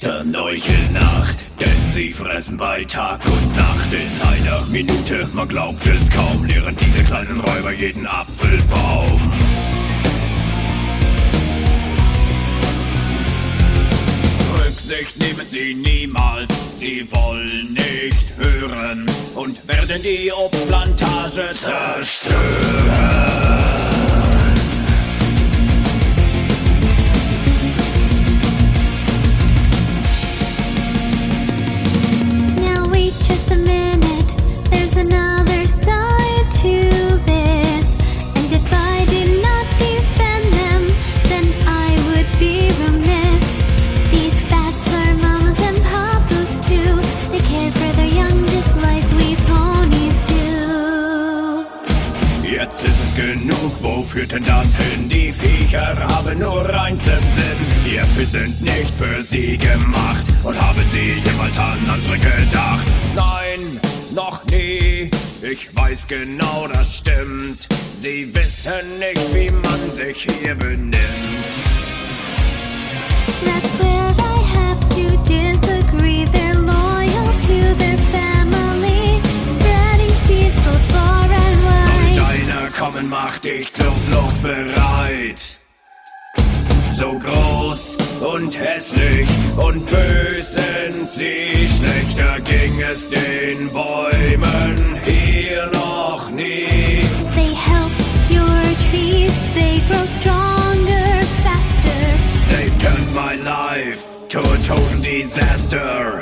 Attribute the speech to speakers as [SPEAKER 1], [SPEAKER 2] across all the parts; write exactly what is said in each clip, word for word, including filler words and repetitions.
[SPEAKER 1] Monster-Neuchelnacht, denn sie fressen bei Tag und Nacht. In einer Minute, man glaubt es kaum, leeren diese kleinen Räuber jeden Apfelbaum. Rücksicht nehmen sie niemals, sie wollen nicht hören und werden die Obstplantage zerstören.
[SPEAKER 2] Just a minute, there's another side to this. And if I did not defend them, then I would be remiss. These bats are mamas and papas too. They care for their young just like we ponies do.
[SPEAKER 1] Jetzt ist es genug, wo führt denn das hin? Die Viecher haben nur eins im Sinn. Die Äpfel sind nicht für sie gemacht. Und haben sie jemals an andere gedacht? Nein, noch nie. Ich weiß genau, das stimmt. Sie wissen nicht, wie man sich hier benimmt.
[SPEAKER 2] That's where I have to disagree. They're loyal to their family, spreading seeds both far and wide.
[SPEAKER 1] Sollte einer kommen, mach dich zur Flucht bereit. So groß und hässlich und bös sind sie, schlechter ging es den Bäumen hier noch nie.
[SPEAKER 2] They help your trees, they grow stronger, faster.
[SPEAKER 1] They've turned my life to a total disaster.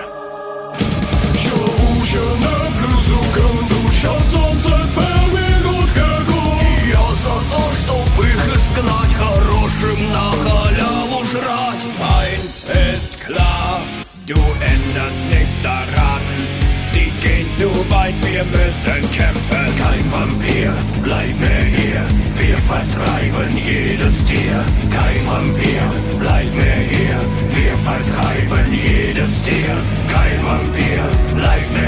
[SPEAKER 1] Eins ist klar, du änderst nichts daran. Sie gehen zu weit, wir müssen kämpfen. Kein Vampir, bleib mir hier. Wir vertreiben jedes Tier. Kein Vampir, bleib mir hier. Wir vertreiben jedes Tier. Kein Vampir, bleib mir